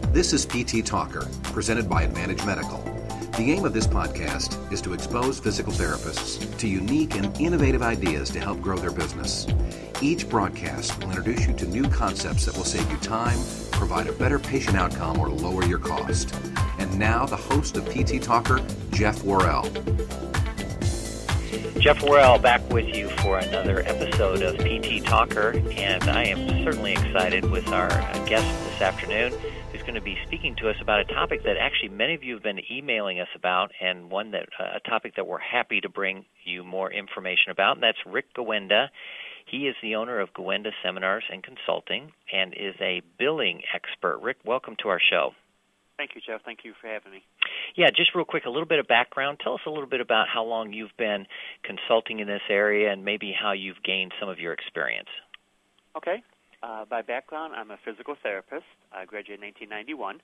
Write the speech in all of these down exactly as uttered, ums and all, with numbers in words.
This is P T Talker, presented by Advantage Medical. The aim of this podcast is to expose physical therapists to unique and innovative ideas to help grow their business. Each broadcast will introduce you to new concepts that will save you time, provide a better patient outcome, or lower your cost. And now, the host of P T Talker, Jeff Worrell. Jeff Worrell back with you for another episode of P T Talker, and I am certainly excited with our guest this afternoon, who's going to be speaking to us about a topic that actually many of you have been emailing us about, and one that uh, a topic that we're happy to bring you more information about, and that's Rick Gawenda. He is the owner of Gawenda Seminars and Consulting and is a billing expert. Rick, welcome to our show. Thank you, Jeff. Thank you for having me. Yeah, just real quick, a little bit of background. Tell us a little bit about how long you've been consulting in this area and maybe how you've gained some of your experience. Okay. Uh, by background, I'm a physical therapist. I graduated in nineteen ninety-one.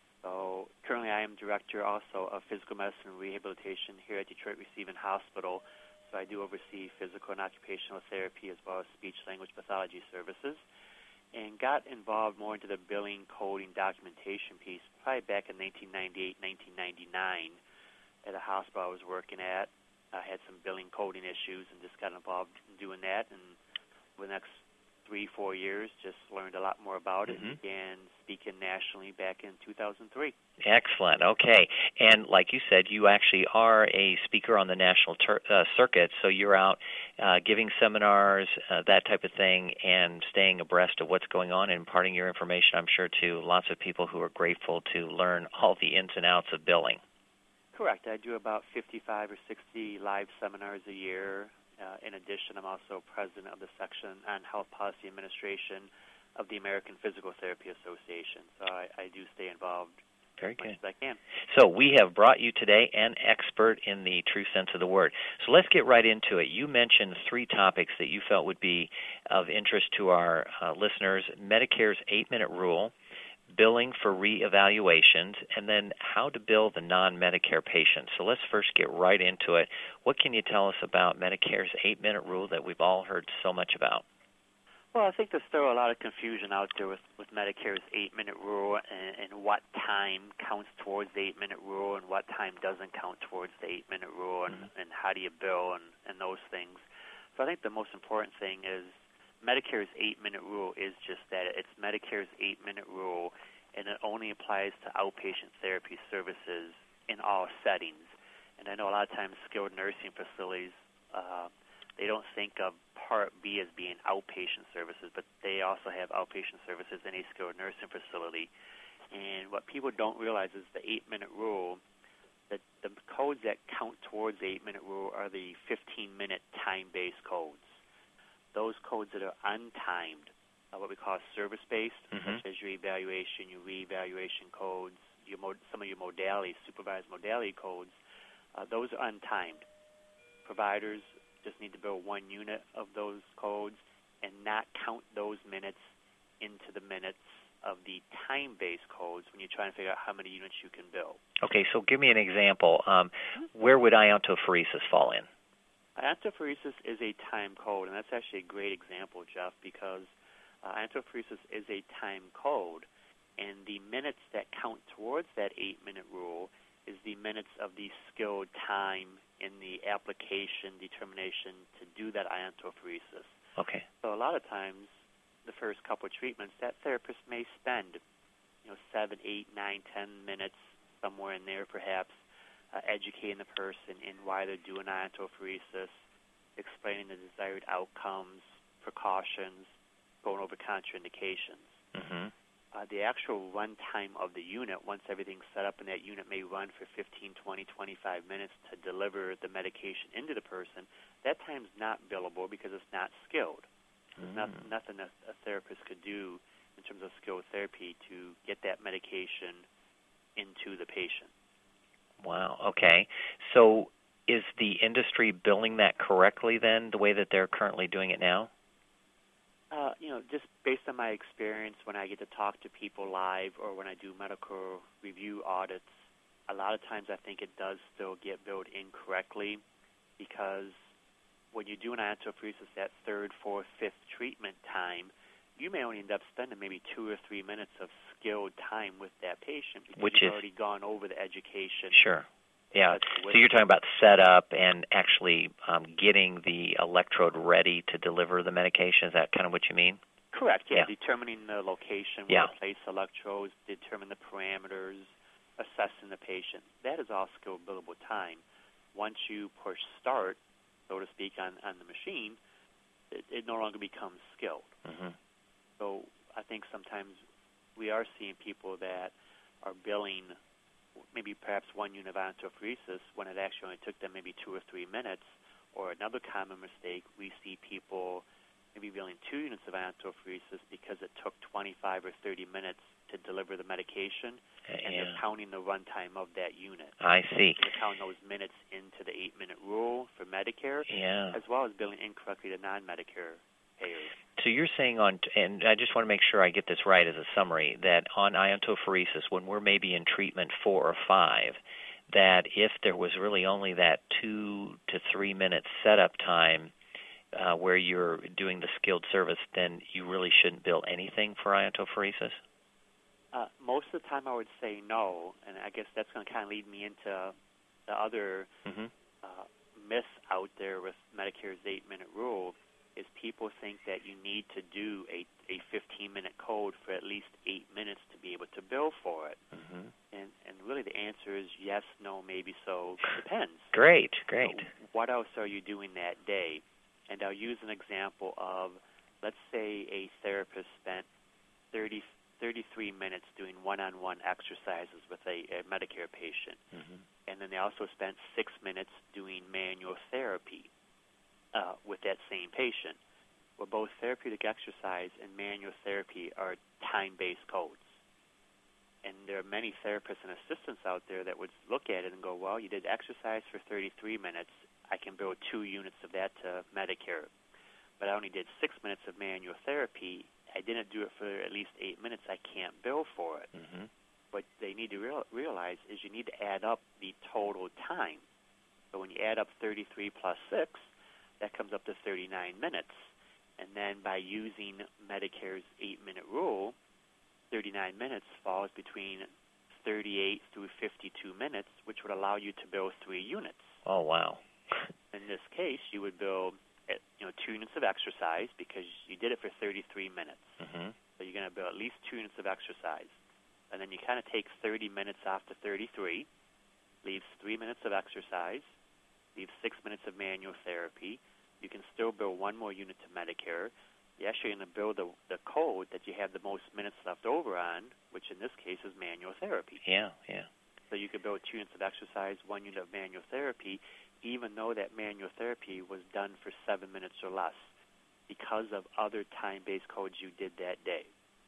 So currently I am director also of physical medicine and rehabilitation here at Detroit Receiving Hospital. So I do oversee physical and occupational therapy as well as speech-language pathology services, and got involved more into the billing, coding, documentation piece probably back in nineteen ninety-eight, nineteen ninety-nine at a hospital I was working at. I had some billing, coding issues and just got involved in doing that. And for the next three, four years, just learned a lot more about it mm-hmm. and began speaking nationally back in two thousand three. Excellent. Okay. And like you said, you actually are a speaker on the national ter- uh, circuit, so you're out uh, giving seminars, uh, that type of thing, and staying abreast of what's going on and imparting your information, I'm sure, to lots of people who are grateful to learn all the ins and outs of billing. Correct. I do about fifty-five or sixty live seminars a year. Uh, in addition, I'm also president of the section on health policy administration of the American Physical Therapy Association. So I, I do stay involved Very as much good. as I can. So we have brought you today an expert in the true sense of the word. So let's get right into it. You mentioned three topics that you felt would be of interest to our uh, listeners: Medicare's eight-minute rule, billing for reevaluations, and then how to bill the non-Medicare patients. So let's first get right into it. What can you tell us about Medicare's eight-minute rule that we've all heard so much about? Well, I think there's still a lot of confusion out there with, with Medicare's eight-minute rule and, and what time counts towards the eight-minute rule and what time doesn't count towards the eight-minute rule and, mm-hmm. and how do you bill and, and those things. So I think the most important thing is Medicare's eight-minute rule is just that. It's Medicare's eight-minute rule, and it only applies to outpatient therapy services in all settings. And I know a lot of times skilled nursing facilities, uh, they don't think of Part B as being outpatient services, but they also have outpatient services in a skilled nursing facility. And what people don't realize is the eight-minute rule, that the codes that count towards the eight-minute rule are the fifteen-minute time-based codes. Those codes that are untimed, uh, what we call service-based, mm-hmm. such as your evaluation, your re-evaluation codes, your mod- some of your modalities, supervised modality codes, uh, those are untimed. Providers just need to bill one unit of those codes and not count those minutes into the minutes of the time-based codes when you're trying to figure out how many units you can bill. Okay, so give me an example. Um, where would iontophoresis fall in? Iontophoresis is a time code, and that's actually a great example, Jeff, because uh, iontophoresis is a time code, and the minutes that count towards that eight-minute rule is the minutes of the skilled time in the application determination to do that iontophoresis. Okay. So a lot of times, the first couple of treatments, that therapist may spend, you know, seven, eight, nine, ten minutes, somewhere in there perhaps, Uh, educating the person in why they're doing iontophoresis, explaining the desired outcomes, precautions, going over contraindications. Mm-hmm. Uh, the actual run time of the unit, once everything's set up, and that unit may run for fifteen, twenty, twenty-five minutes to deliver the medication into the person, that time's not billable because it's not skilled. There's mm. not, nothing a, a therapist could do in terms of skilled therapy to get that medication into the patient. Wow, okay. So is the industry billing that correctly then, the way that they're currently doing it now? Uh, you know, just based on my experience when I get to talk to people live or when I do medical review audits, a lot of times I think it does still get billed incorrectly because when you do an iontophoresis, that third, fourth, fifth treatment time, you may only end up spending maybe two or three minutes of skilled time with that patient because Which you've is, already gone over the education. Sure. Yeah. So you're talking about setup and actually um, getting the electrode ready to deliver the medication. Is that kind of what you mean? Correct, yeah. yeah. Determining the location Yeah. where to place electrodes, determine the parameters, assessing the patient. That is all skilled billable time. Once you push start, so to speak, on, on the machine, it, it no longer becomes skilled. Mm-hmm. So I think sometimes we are seeing people that are billing maybe perhaps one unit of iontophoresis when it actually only took them maybe two or three minutes. Or another common mistake, we see people maybe billing two units of iontophoresis because it took twenty-five or thirty minutes to deliver the medication, and yeah. they're counting the runtime of that unit. I see. They're counting those minutes into the eight-minute rule for Medicare, Yeah. as well as billing incorrectly to non-Medicare payers. So you're saying on, and I just want to make sure I get this right as a summary, that on iontophoresis, when we're maybe in treatment four or five, that if there was really only that two to three minute setup time uh, where you're doing the skilled service, then you really shouldn't bill anything for iontophoresis? Uh, most of the time I would say no, and I guess that's going to kind of lead me into the other mm-hmm. uh, myth out there with Medicare's eight-minute rule, is people think that you need to do a a fifteen-minute code for at least eight minutes to be able to bill for it. Mm-hmm. And and really the answer is yes, no, maybe so, depends. Great, great. So what else are you doing that day? And I'll use an example of, let's say a therapist spent thirty, thirty-three minutes doing one-on-one exercises with a, a Medicare patient. Mm-hmm. And then they also spent six minutes doing manual therapy uh, with that same patient. Well, both therapeutic exercise and manual therapy are time-based codes. And there are many therapists and assistants out there that would look at it and go, well, you did exercise for thirty-three minutes. I can bill two units of that to Medicare. But I only did six minutes of manual therapy. I didn't do it for at least eight minutes. I can't bill for it. Mm-hmm. What they need to real, realize is you need to add up the total time. So when you add up thirty-three plus six, that comes up to thirty-nine minutes. And then by using Medicare's eight-minute rule, thirty-nine minutes falls between thirty-eight through fifty-two minutes, which would allow you to bill three units. Oh, wow. In this case, you would bill at, you know, two units of exercise because you did it for thirty-three minutes. Mm-hmm. So you're going to bill at least two units of exercise. And then you kind of take thirty minutes off the thirty-three, leaves three minutes of exercise, leaves six minutes of manual therapy. You can still bill one more unit to Medicare. You're actually going to bill the, the code that you have the most minutes left over on, which in this case is manual therapy. Yeah, yeah. So you could bill two units of exercise, one unit of manual therapy, even though that manual therapy was done for seven minutes or less because of other time-based codes you did that day.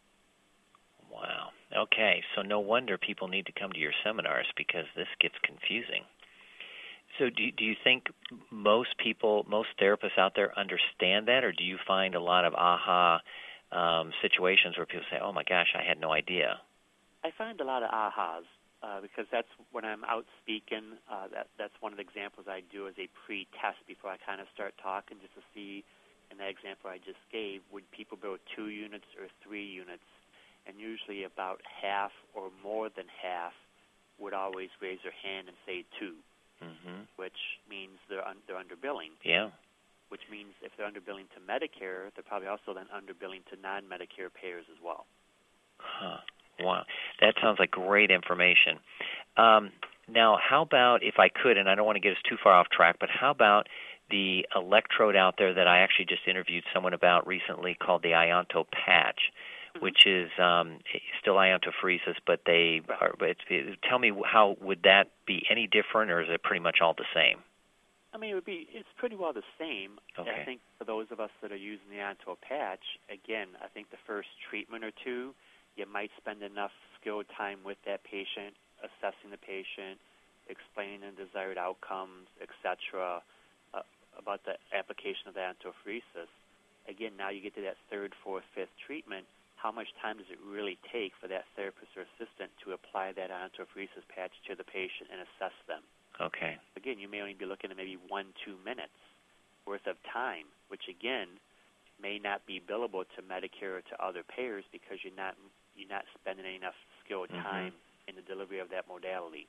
Wow. Okay, so no wonder people need to come to your seminars because this gets confusing. So do, do you think most people, most therapists out there understand that, or do you find a lot of aha um, situations where people say, oh, my gosh, I had no idea? I find a lot of ahas uh, because that's when I'm out speaking. Uh, that, that's one of the examples I do as a pre-test before I kind of start talking, just to see, in that example I just gave, would people bill two units or three units? And usually about half or more than half would always raise their hand and say two. Mm-hmm. Which means they're un- they're underbilling. Yeah. Which means if they're underbilling to Medicare, they're probably also then underbilling to non-Medicare payers as well. Huh. Wow. That sounds like great information. Um, now, how about, if I could, and I don't want to get us too far off track, but how about the electrode out there that I actually just interviewed someone about recently called the Ionto Patch, mm-hmm. which is um, still iontophoresis, but they are, but it's, it, tell me, how would that be any different, or is it pretty much all the same? I mean, it would be, it's pretty well the same. Okay. I think for those of us that are using the Ionto Patch, again, I think the first treatment or two, you might spend enough skilled time with that patient, assessing the patient, explaining the desired outcomes, et cetera, uh, about the application of the iontophoresis. Again, now you get to that third, fourth, fifth treatment. How much time does it really take for that therapist or assistant to apply that iontophoresis patch to the patient and assess them? Okay. Again, you may only be looking at maybe one, two minutes worth of time, which again may not be billable to Medicare or to other payers because you're not you're not spending enough skilled time mm-hmm. in the delivery of that modality.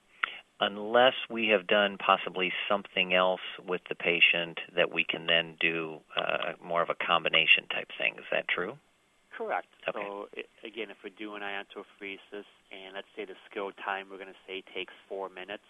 Unless we have done possibly something else with the patient that we can then do uh, more of a combination type thing. Is that true? Correct. Okay. So, it, again, if we're doing iontophoresis, and let's say the skilled time we're going to say takes four minutes,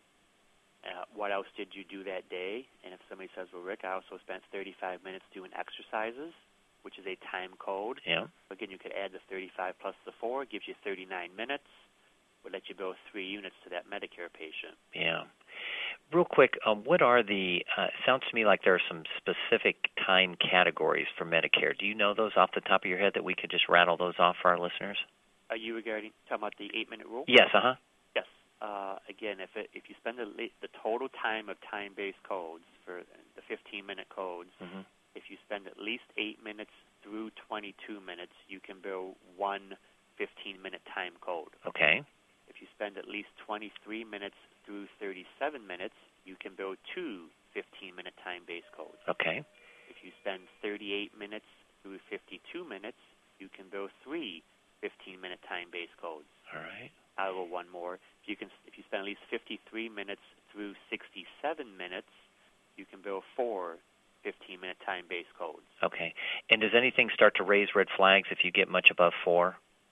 uh, what else did you do that day? And if somebody says, well, Rick, I also spent thirty-five minutes doing exercises, which is a time code. Yeah. Again, you could add the thirty-five plus the four, gives you thirty-nine minutes. Would let you bill three units to that Medicare patient. Yeah. Real quick, um, what are the, uh, sounds to me like there are some specific time categories for Medicare. Do you know those off the top of your head that we could just rattle those off for our listeners? Are you regarding, talking about the eight-minute rule? Yes, uh-huh. Yes. Uh, again, if it, if you spend the, the total time of time-based codes for the fifteen-minute codes, mm-hmm. if you spend at least eight minutes through twenty-two minutes, you can bill one fifteen-minute time code. Okay. If you spend at least twenty-three minutes through thirty-seven minutes, you can bill two fifteen-minute time-based codes. Okay. If you spend thirty-eight minutes through fifty-two minutes, you can bill three fifteen-minute time-based codes. All right. I'll go one more. If you can, if you spend at least fifty-three minutes through sixty-seven minutes, you can bill four fifteen-minute time-based codes. Okay. And does anything start to raise red flags if you get much above four?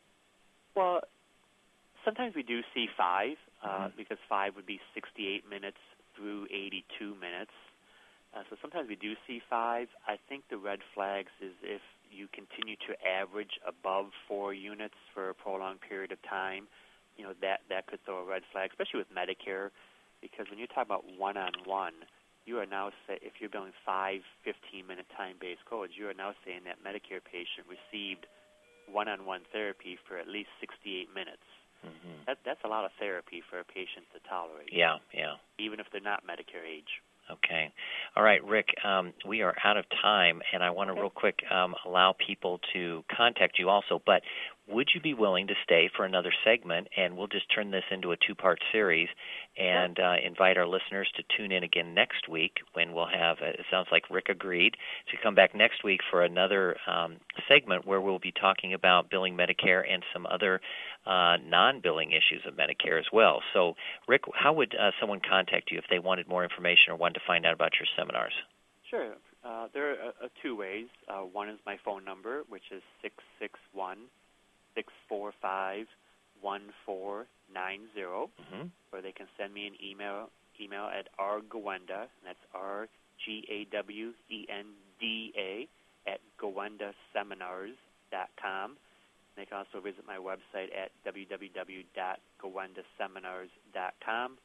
Well, sometimes we do see five, uh, mm-hmm. because five would be sixty-eight minutes through eighty-two minutes. Uh, so sometimes we do see five. I think the red flags is if you continue to average above four units for a prolonged period of time, you know, that, that could throw a red flag, especially with Medicare, because when you talk about one-on-one, you are now, say, if you're billing five fifteen-minute time-based codes, you are now saying that Medicare patient received one-on-one therapy for at least sixty-eight minutes. Mm-hmm. That, that's a lot of therapy for a patient to tolerate. Yeah, yeah. Even if they're not Medicare age. Okay. All right, Rick, um, we are out of time, and I want to okay. real quick um, allow people to contact you also, but would you be willing to stay for another segment, and we'll just turn this into a two-part series and uh, invite our listeners to tune in again next week when we'll have, uh, it sounds like Rick agreed, to come back next week for another um, segment where we'll be talking about billing Medicare and some other uh, non-billing issues of Medicare as well. So, Rick, how would uh, someone contact you if they wanted more information or wanted to find out about your seminars? Sure. Uh, there are uh, two ways. Uh, one is my phone number, which is six six one, six four five, one four nine zero, mm-hmm. or they can send me an email email at rgawenda, and that's R G A W E N D A, at gawenda seminars dot com. They can also visit my website at w w w dot gawenda seminars dot com.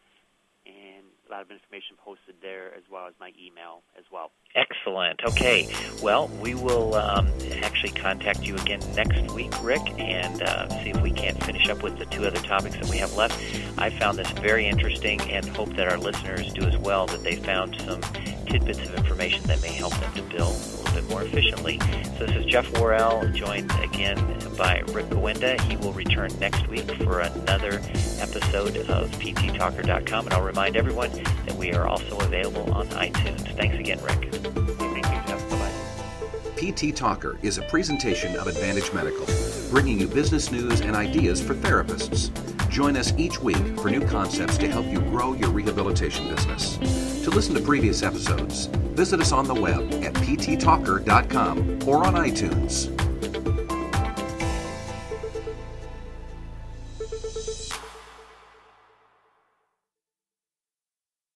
And a lot of information posted there, as well as my email as well. Excellent. Okay. Well, we will um, actually contact you again next week, Rick, and uh, see if we can't finish up with the two other topics that we have left. I found this very interesting and hope that our listeners do as well, that they found some tidbits of information that may help them to bill a little bit more efficiently. So this is Jeff Worrell, joined again by Rick Gawenda. He will return next week for another episode of P T Talker dot com, and I'll remind everyone that we are also available on iTunes. Thanks again, Rick. Thank you, Jeff. Bye-bye. P T Talker is a presentation of Advantage Medical, bringing you business news and ideas for therapists. Join us each week for new concepts to help you grow your rehabilitation business. To listen to previous episodes, visit us on the web at P T Talker dot com or on iTunes.